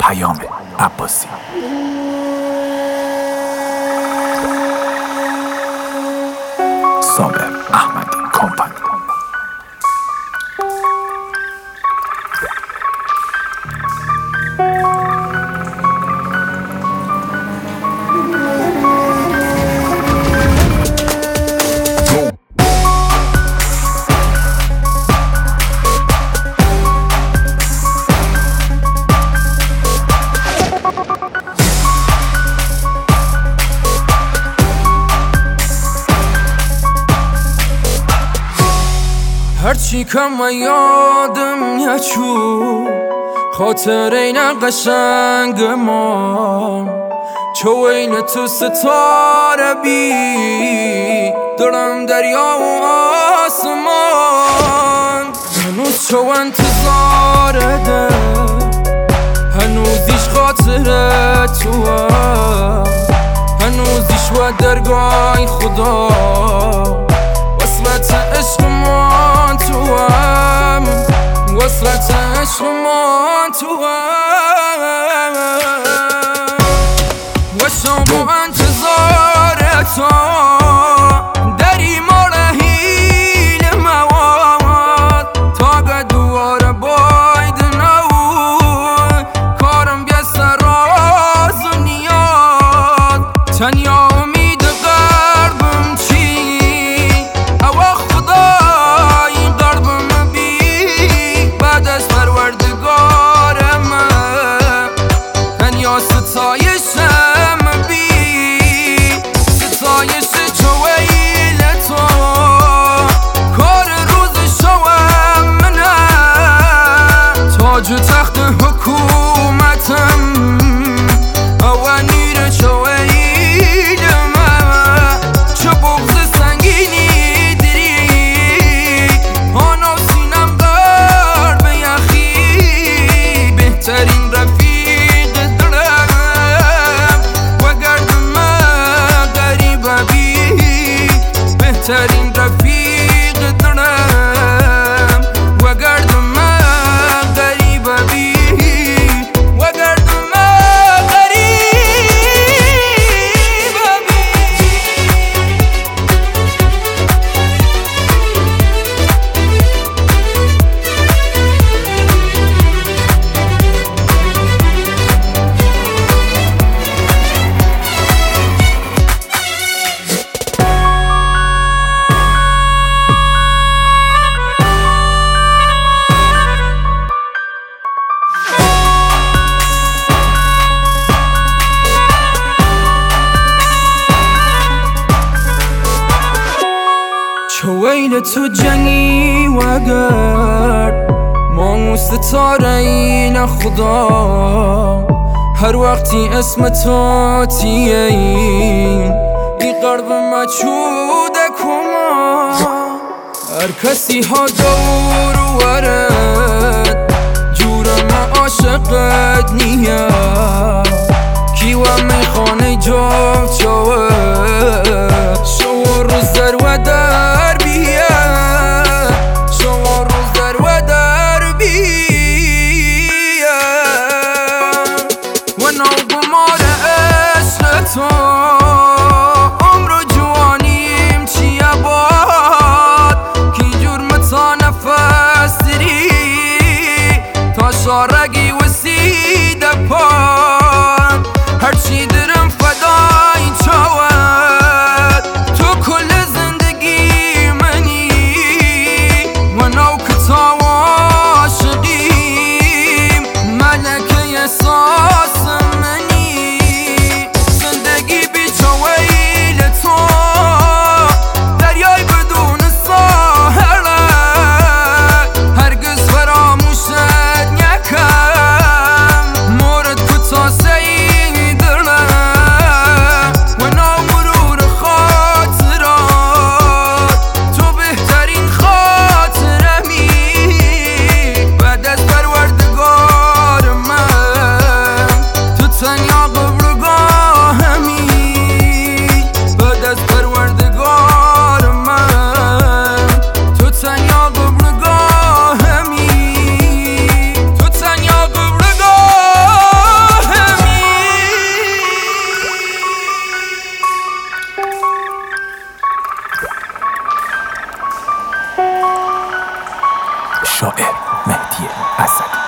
پیام عباسی. صابر احمدی کمپانی. هرچی کم و یادم یچو خاطر این قشنگ ما چو این تو ستاره بی دارم دریا و آسمان هنوز چو انتظار ده هنوزیش خاطر تو هنوزیش و درگاه خدا وصلت عشق من تو هم وصلت عشق من تو هم و شام و انتظار تو دری ما رهین مواد تا دواره باید نو کارم بیا سراز و نیاد تنیا امید قربم چی او خدای قربم بی بعد از پروردگار من تنیا ستایشم بی ستایش چویل تو کار روز شوم منم تاج و تخت حکومتم اوانیر چویل من چه بغض سنگینی دری آنا سینم قرب یخی بهترین رفیق دارم و گردم غریبه بی بهترین رفیق دارم و گردم غریبه بی و گردم غریبه بی چویل تو جنگی و گرد ما ستاره این خدا هر وقتی اسم تو تیین بی قرب مچوده کما هر کسی ها دور ورد جورم عاشقت نیه کیوه میخانه جا چوه شو روز در و در بیه شو روز در و در بیه و نو بمار عشق تو عمر و جوانیم چیه باد کی جرم تا نفس دری تا شارگی و سیده پاد هرچی درم فدای شاعر مهدی اسدی.